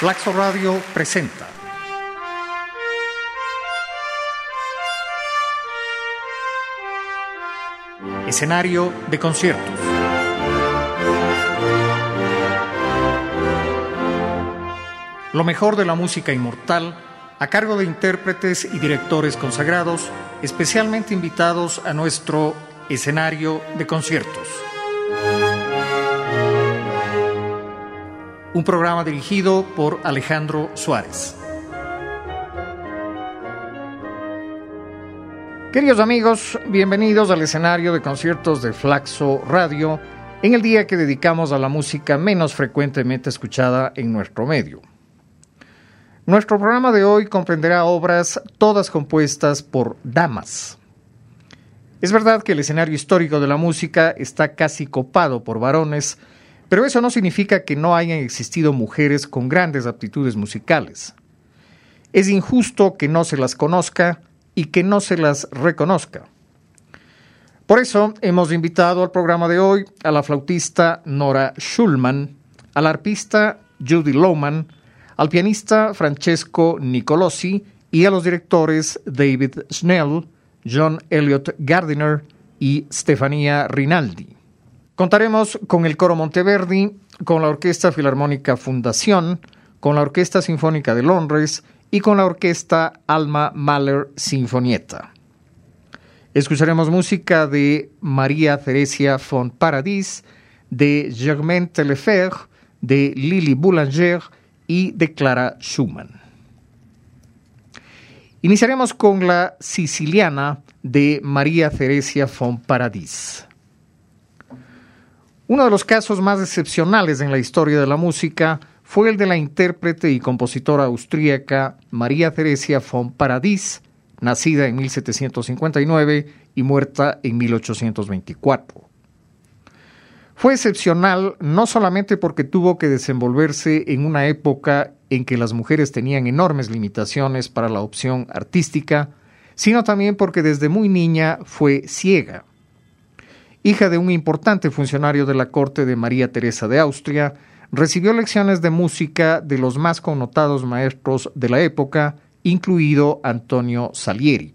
Flaxo Radio presenta Escenario de conciertos. Lo mejor de la música inmortal a cargo de intérpretes y directores consagrados, especialmente invitados a nuestro escenario de conciertos. Un programa dirigido por Alejandro Suárez. Queridos amigos, bienvenidos al escenario de conciertos de Flaxo Radio, en el día que dedicamos a la música menos frecuentemente escuchada en nuestro medio. Nuestro programa de hoy comprenderá obras todas compuestas por damas. Es verdad que el escenario histórico de la música está casi copado por varones, pero eso no significa que no hayan existido mujeres con grandes aptitudes musicales. Es injusto que no se las conozca y que no se las reconozca. Por eso hemos invitado al programa de hoy a la flautista Nora Schulman, al arpista Judy Lohman, al pianista Francesco Nicolosi y a los directores David Schnell, John Elliott Gardiner y Stefania Rinaldi. Contaremos con el Coro Monteverdi, con la Orquesta Filarmónica Fundación, con la Orquesta Sinfónica de Londres y con la Orquesta Alma Mahler Sinfonietta. Escucharemos música de María Theresia von Paradis, de Germaine Taillefer, de Lily Boulanger y de Clara Schumann. Iniciaremos con la Siciliana de María Theresia von Paradis. Uno de los casos más excepcionales en la historia de la música fue el de la intérprete y compositora austríaca María Theresia von Paradis, nacida en 1759 y muerta en 1824. Fue excepcional no solamente porque tuvo que desenvolverse en una época en que las mujeres tenían enormes limitaciones para la opción artística, sino también porque desde muy niña fue ciega. Hija de un importante funcionario de la corte de María Teresa de Austria, recibió lecciones de música de los más connotados maestros de la época, incluido Antonio Salieri.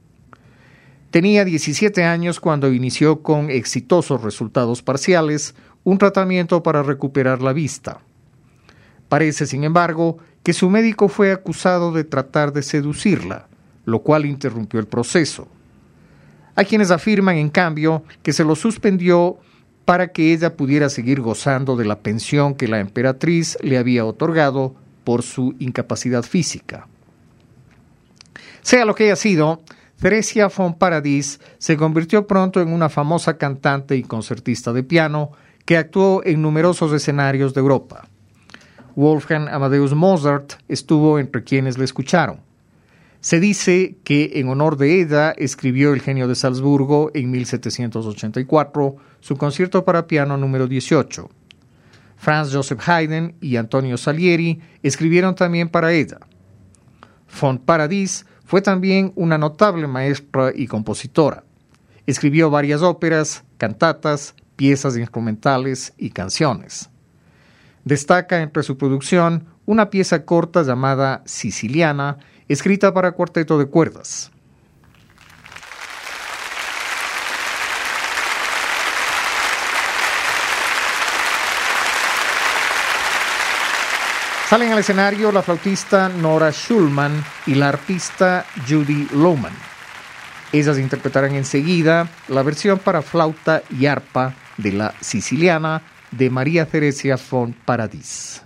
Tenía 17 años cuando inició con exitosos resultados parciales un tratamiento para recuperar la vista. Parece, sin embargo, que su médico fue acusado de tratar de seducirla, lo cual interrumpió el proceso. Hay quienes afirman, en cambio, que se lo suspendió para que ella pudiera seguir gozando de la pensión que la emperatriz le había otorgado por su incapacidad física. Sea lo que haya sido, Theresia von Paradis se convirtió pronto en una famosa cantante y concertista de piano que actuó en numerosos escenarios de Europa. Wolfgang Amadeus Mozart estuvo entre quienes le escucharon. Se dice que en honor de ella escribió el genio de Salzburgo en 1784 su concierto para piano número 18. Franz Joseph Haydn y Antonio Salieri escribieron también para ella. Von Paradis fue también una notable maestra y compositora. Escribió varias óperas, cantatas, piezas instrumentales y canciones. Destaca entre su producción una pieza corta llamada Siciliana, escrita para cuarteto de cuerdas. Salen al escenario la flautista Nora Schulman y la arpista Judy Lohman. Ellas interpretarán enseguida la versión para flauta y arpa de la Siciliana de María Theresia von Paradis.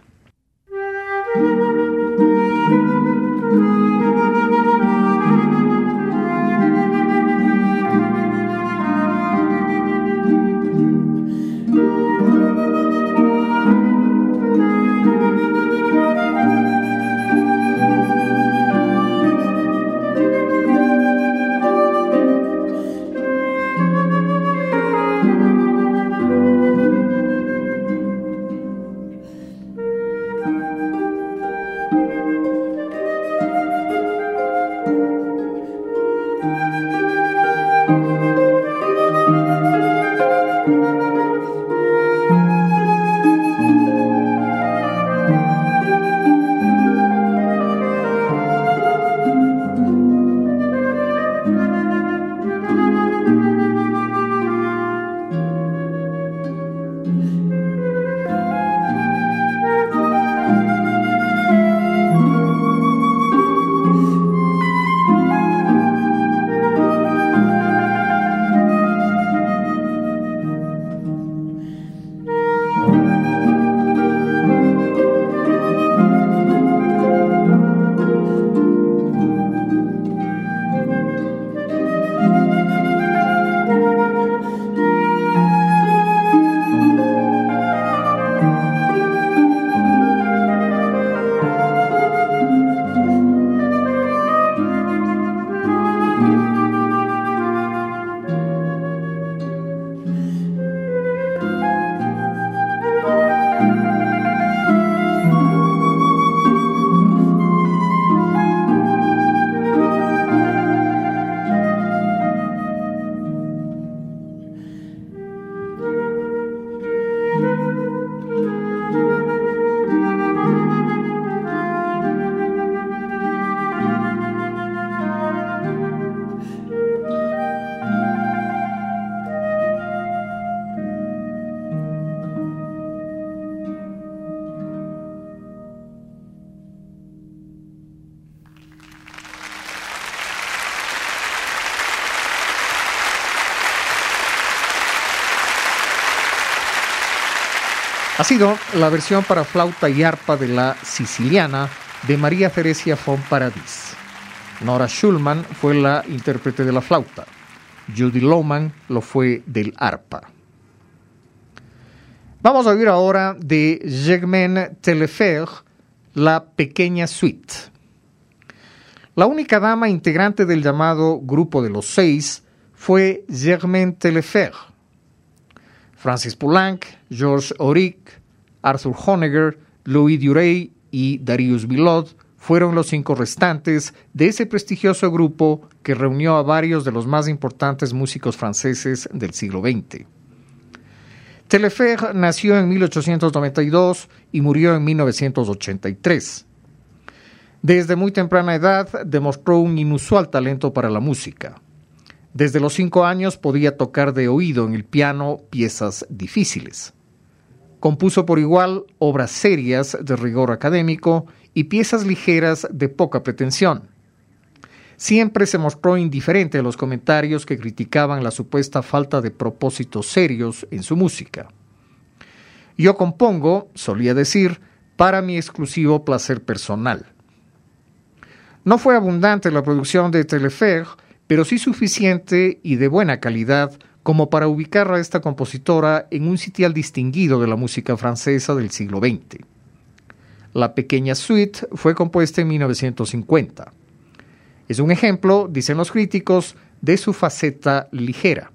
Ha sido la versión para flauta y arpa de la Siciliana de María Teresia von Paradis. Nora Schulman fue la intérprete de la flauta. Judy Lohmann lo fue del arpa. Vamos a oír ahora de Germaine Taillefer, La Pequeña Suite. La única dama integrante del llamado Grupo de los Seis fue Germaine Taillefer. Francis Poulenc, Georges Auric, Arthur Honegger, Louis Duret y Darius Milhaud fueron los 5 restantes de ese prestigioso grupo que reunió a varios de los más importantes músicos franceses del siglo XX. Taillefer nació en 1892 y murió en 1983. Desde muy temprana edad demostró un inusual talento para la música. Desde los 5 años podía tocar de oído en el piano piezas difíciles. Compuso por igual obras serias de rigor académico y piezas ligeras de poca pretensión. Siempre se mostró indiferente a los comentarios que criticaban la supuesta falta de propósitos serios en su música. Yo compongo, solía decir, para mi exclusivo placer personal. No fue abundante la producción de Taillefer, pero sí suficiente y de buena calidad como para ubicar a esta compositora en un sitial distinguido de la música francesa del siglo XX. La Pequeña Suite fue compuesta en 1950. Es un ejemplo, dicen los críticos, de su faceta ligera.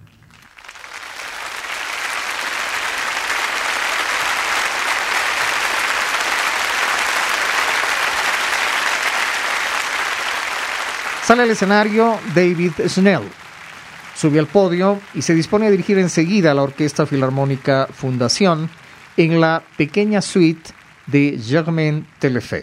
Sale al escenario David Snell. Sube al podio y se dispone a dirigir enseguida a la Orquesta Filarmónica Fundación en la Pequeña Suite de Germaine Taillefer.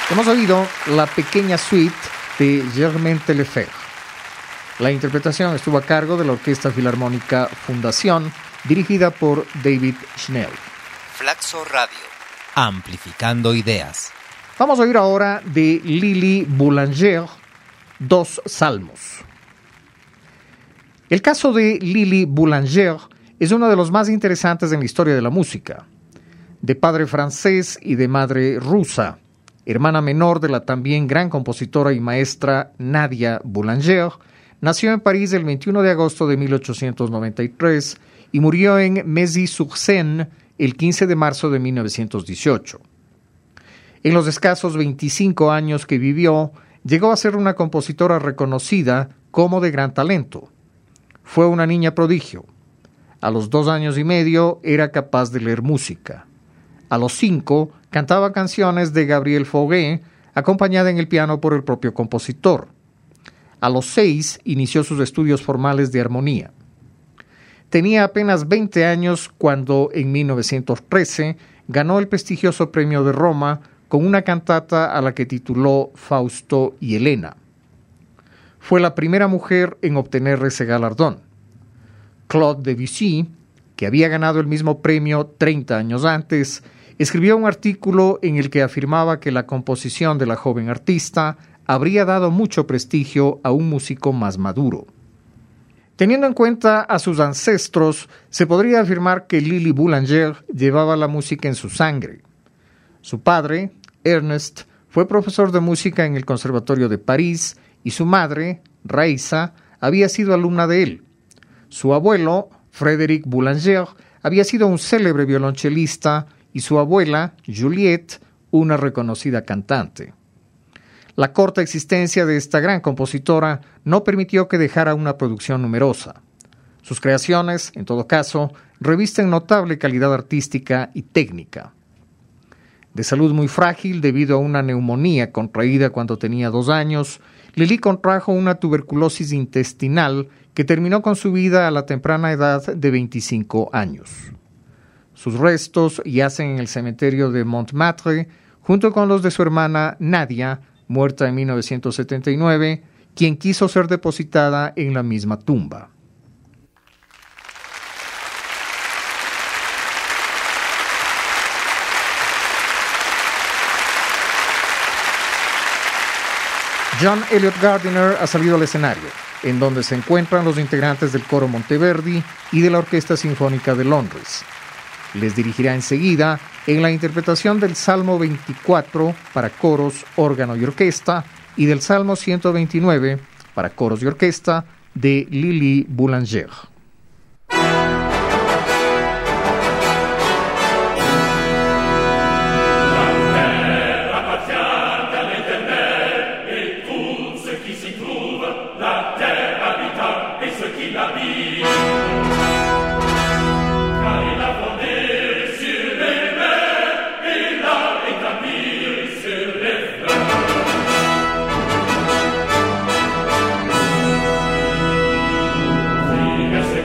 Hemos oído la pequeña suite de Germain Taillefer. La interpretación estuvo a cargo de la Orquesta Filarmónica Fundación, dirigida por David Schnell. Flaxo Radio, amplificando ideas. Vamos a oír ahora de Lili Boulanger, Dos Salmos. El caso de Lili Boulanger es uno de los más interesantes en la historia de la música. De padre francés y de madre rusa, hermana menor de la también gran compositora y maestra Nadia Boulanger, nació en París el 21 de agosto de 1893 y murió en Mézy-sur-Seine el 15 de marzo de 1918. En los escasos 25 años que vivió, llegó a ser una compositora reconocida como de gran talento. Fue una niña prodigio. A los 2 años y medio era capaz de leer música. A los 5 cantaba canciones de Gabriel Fauré, acompañada en el piano por el propio compositor. A los 6 inició sus estudios formales de armonía. Tenía apenas 20 años cuando, en 1913, ganó el prestigioso Premio de Roma con una cantata a la que tituló Fausto y Helena. Fue la primera mujer en obtener ese galardón. Claude Debussy, que había ganado el mismo premio 30 años antes, escribió un artículo en el que afirmaba que la composición de la joven artista habría dado mucho prestigio a un músico más maduro. Teniendo en cuenta a sus ancestros, se podría afirmar que Lili Boulanger llevaba la música en su sangre. Su padre, Ernest, fue profesor de música en el Conservatorio de París y su madre, Raisa, había sido alumna de él. Su abuelo, Frédéric Boulanger, había sido un célebre violonchelista y su abuela, Juliette, una reconocida cantante. La corta existencia de esta gran compositora no permitió que dejara una producción numerosa. Sus creaciones, en todo caso, revisten notable calidad artística y técnica. De salud muy frágil debido a una neumonía contraída cuando tenía 2 años, Lili contrajo una tuberculosis intestinal que terminó con su vida a la temprana edad de 25 años. Sus restos yacen en el cementerio de Montmartre, junto con los de su hermana Nadia, muerta en 1979, quien quiso ser depositada en la misma tumba. John Eliot Gardiner ha salido al escenario, en donde se encuentran los integrantes del Coro Monteverdi y de la Orquesta Sinfónica de Londres. Les dirigirá enseguida en la interpretación del Salmo 24 para coros, órgano y orquesta y del Salmo 129 para coros y orquesta de Lili Boulanger. Yes.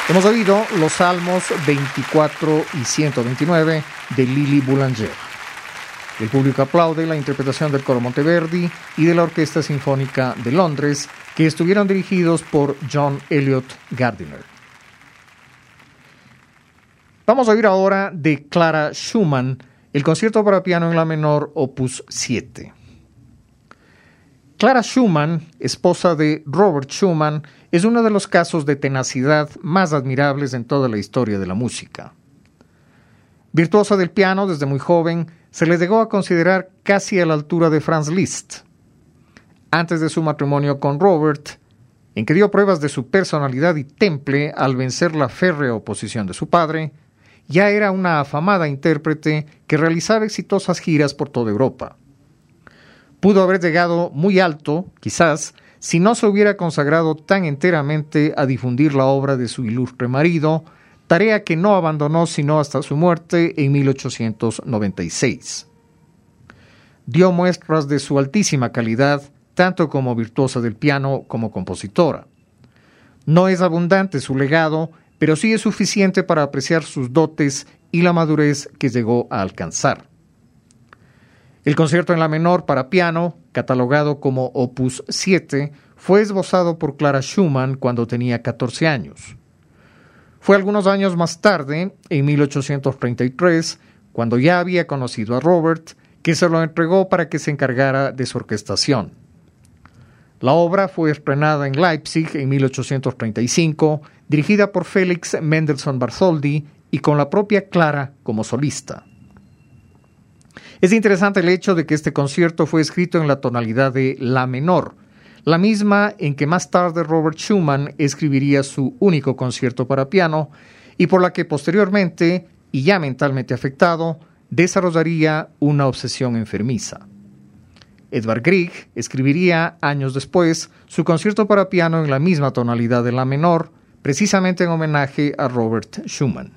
Hemos oído los Salmos 24 y 129 de Lili Boulanger. El público aplaude la interpretación del Coro Monteverdi y de la Orquesta Sinfónica de Londres, que estuvieron dirigidos por John Eliot Gardiner. Vamos a oír ahora de Clara Schumann, el concierto para piano en la menor, opus 7. Clara Schumann, esposa de Robert Schumann, es uno de los casos de tenacidad más admirables en toda la historia de la música. Virtuosa del piano desde muy joven, se le llegó a considerar casi a la altura de Franz Liszt. Antes de su matrimonio con Robert, en que dio pruebas de su personalidad y temple al vencer la férrea oposición de su padre, ya era una afamada intérprete que realizaba exitosas giras por toda Europa. Pudo haber llegado muy alto, quizás, si no se hubiera consagrado tan enteramente a difundir la obra de su ilustre marido, tarea que no abandonó sino hasta su muerte en 1896. Dio muestras de su altísima calidad, tanto como virtuosa del piano como compositora. No es abundante su legado, pero sí es suficiente para apreciar sus dotes y la madurez que llegó a alcanzar. El concierto en la menor para piano, catalogado como opus 7, fue esbozado por Clara Schumann cuando tenía 14 años. Fue algunos años más tarde, en 1833, cuando ya había conocido a Robert, que se lo entregó para que se encargara de su orquestación. La obra fue estrenada en Leipzig en 1835, dirigida por Felix Mendelssohn Bartholdy y con la propia Clara como solista. Es interesante el hecho de que este concierto fue escrito en la tonalidad de la menor, la misma en que más tarde Robert Schumann escribiría su único concierto para piano y por la que posteriormente, y ya mentalmente afectado, desarrollaría una obsesión enfermiza. Edvard Grieg escribiría años después su concierto para piano en la misma tonalidad de la menor, precisamente en homenaje a Robert Schumann.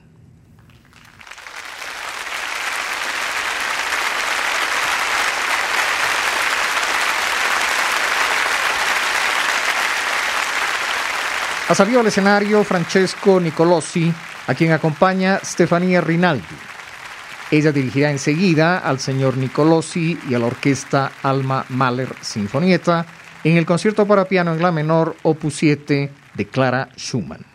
Ha salido al escenario Francesco Nicolosi, a quien acompaña Stefania Rinaldi. Ella dirigirá enseguida al señor Nicolosi y a la orquesta Alma Mahler Sinfonietta en el concierto para piano en la menor opus 7 de Clara Schumann.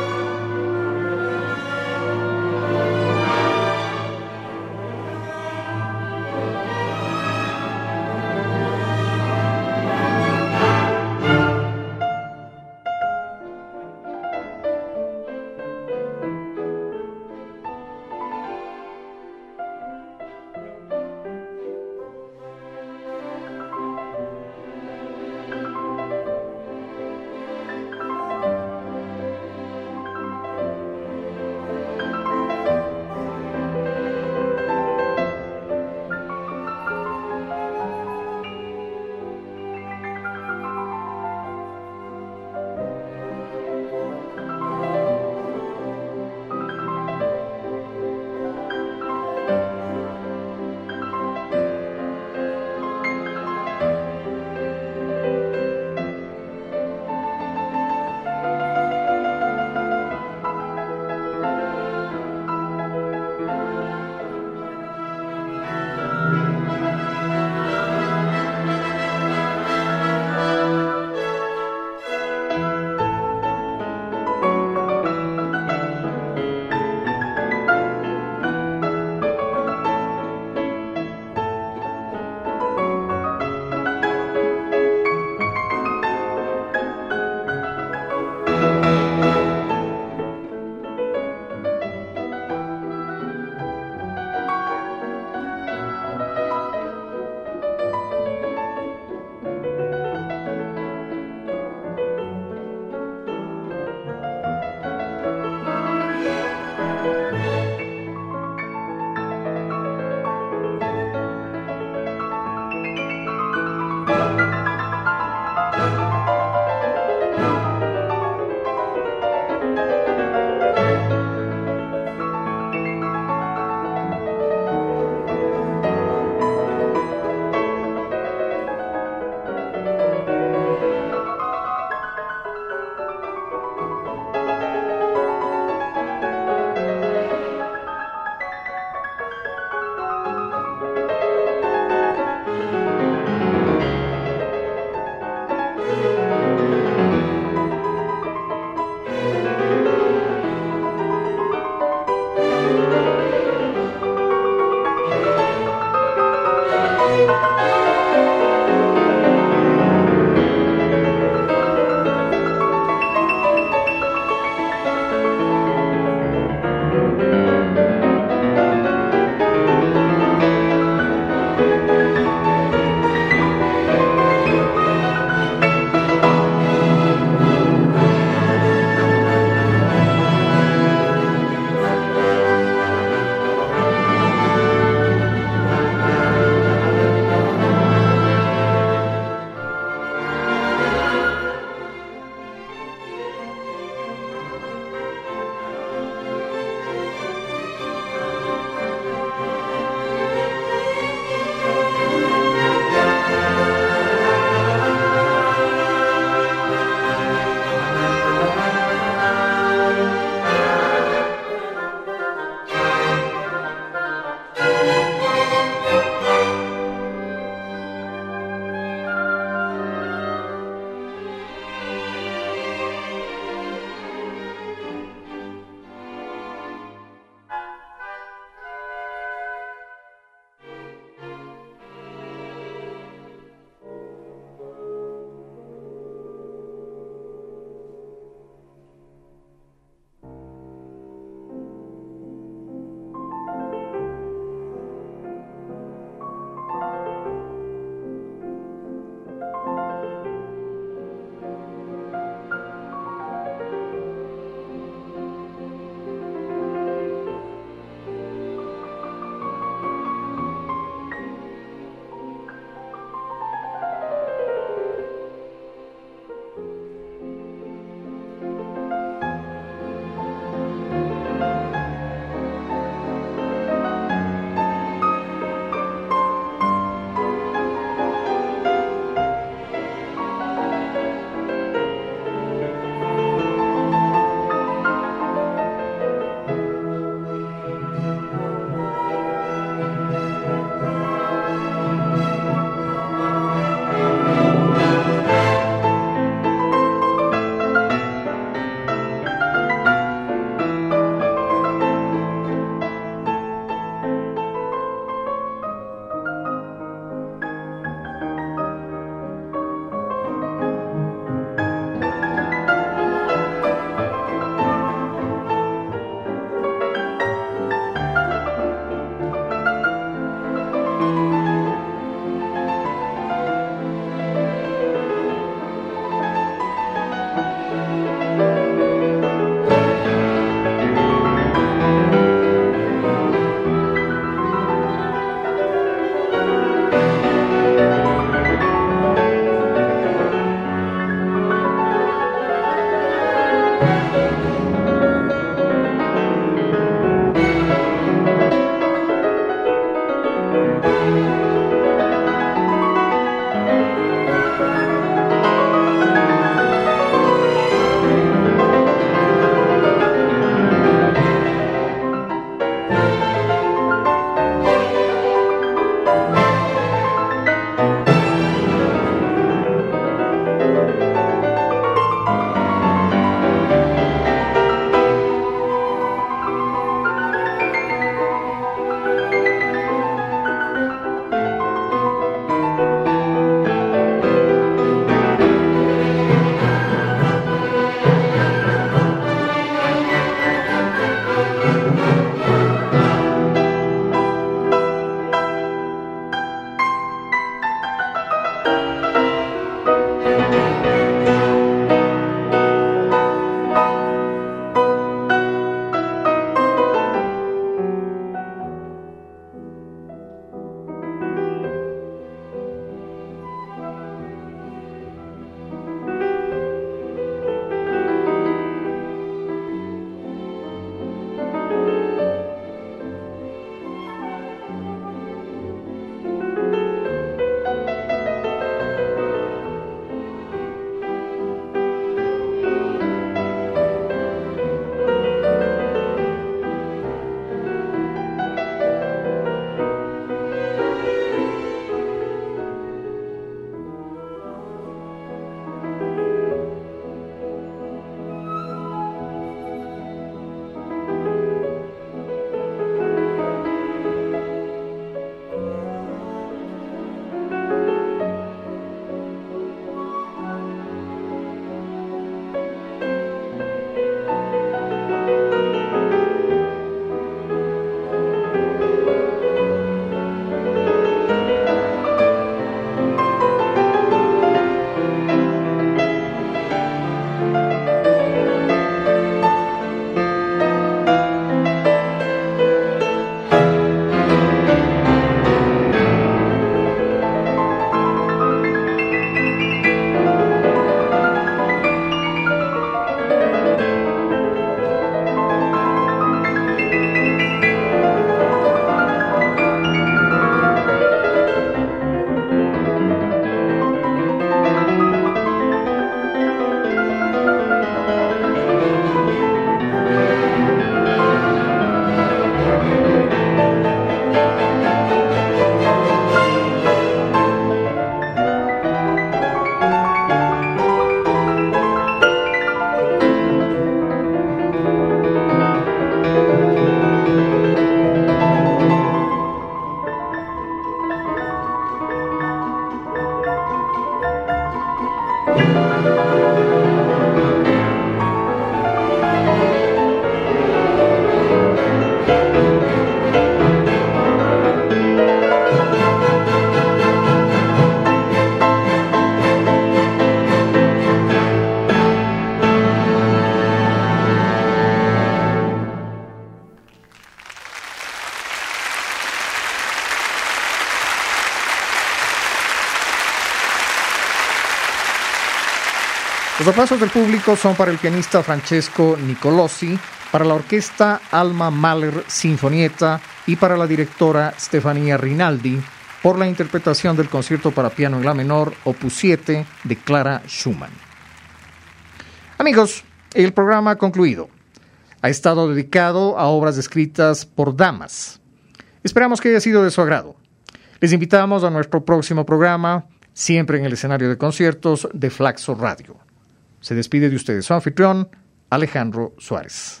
Los aplausos del público son para el pianista Francesco Nicolosi, para la orquesta Alma Mahler Sinfonietta y para la directora Stefania Rinaldi por la interpretación del concierto para piano en la menor opus 7 de Clara Schumann. Amigos, el programa ha concluido. Ha estado dedicado a obras escritas por damas. Esperamos que haya sido de su agrado. Les invitamos a nuestro próximo programa, siempre en el escenario de conciertos de Flaxo Radio. Se despide de ustedes su anfitrión, Alejandro Suárez.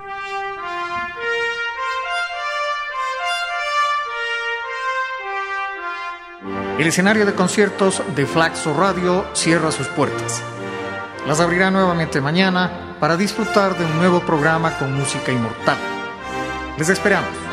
El escenario de conciertos de Flaxo Radio cierra sus puertas. Las abrirá nuevamente mañana para disfrutar de un nuevo programa con música inmortal. Les esperamos.